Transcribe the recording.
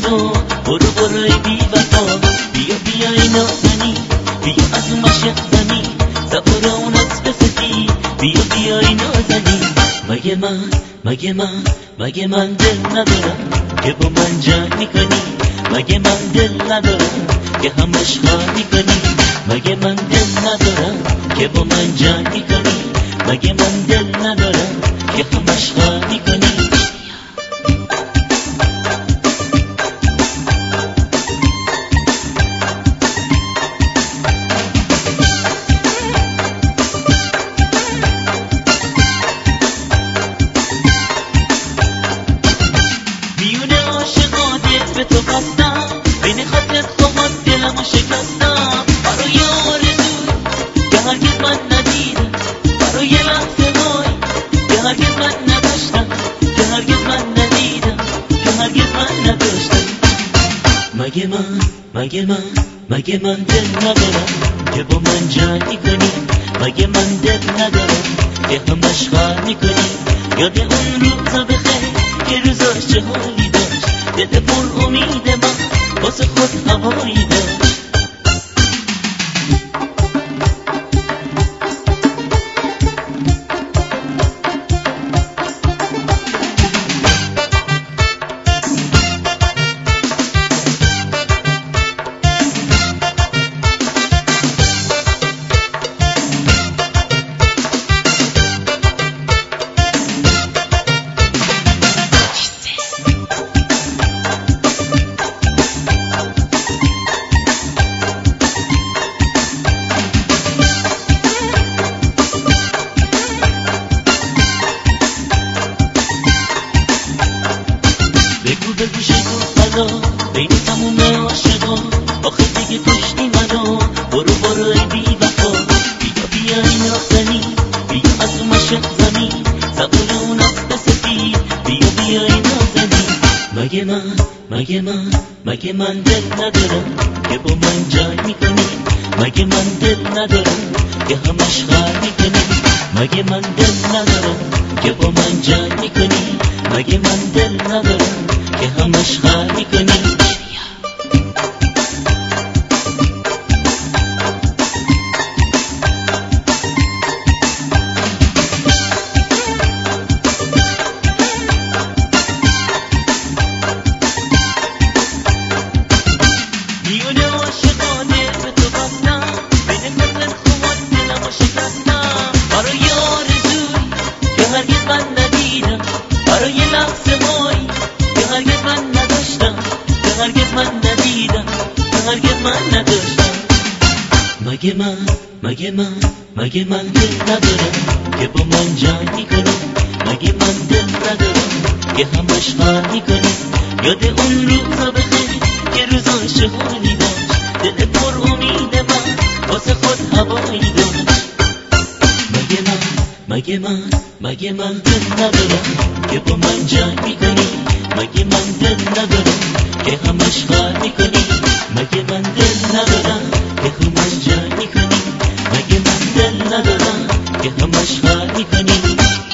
تو برو برو بی وفا، بیا بیا ای نازنی، بیا از اون مشق زنی سوار اون اسب سفید، بیا بیا ای نازنی. مگه من دل ندارم که با من جنگ میکنی، مگه من دل ندارم که همش خواهی میکنی، مگه من دل ندارم که با من جنگ میکنی، مگه من دل ندارم که همش خواهی میکنی. به تو بستم بین خاطرت خواهد دلمو شکستم، برای آرزوی که هرگز من ندیدم، برای لحظه های که هرگز من نداشتم، که هرگز من ندیدم، که هرگز من نداشتم. مگه من دل ندارم که با من جنگ میکنی، مگه من دل ندارم که همش خواهد میکنی. یاد اون روزا بخیر که روزاش چه حالی داشت، دل پر امید من واسه خود هوایی داشت. بگو شکو فدا بین تموم عاشقا، آخه دیگه کشتی منو، برو برو ای بی وفا، بیا بیا ای نازنی، بیا از اون مشق زنی سوار اون اسب سفید، بیا بیا ای نازنی. مگه من دل ندارم که با من جنگ میکنی، مگه من دل ندارم که همش خواهی میکنی، مگه من دل ندارم که با من جنگ میکنی، مگه من دل ندارم که همش خواهی میکنی. میونه عاشقانه به تو بستم، بین خاطرت خواهد دلمو شکستم، برای آرزوی که هرگز من ندیدم، برای لحظه هایی که هرگز من نداشتم، که هرگز من ندیدم، که هرگز من نداشتم. مگه من دل ندارم که با من جنگ میکنی، مگه من دل ندارم که همش خواهی میکنی. یاد اون روزا بخیر که روزاش حالی داشت، دل پر امید من واسه خود هوایی داشت. مگه من دل ندارم که با من جنگ میکنی، مگه من دل ندارم که همش خواهی میکنی، مگه من دل ندارم که همش جنگ میکنی، مگه من دل ندارم که همش خواهی میکنی.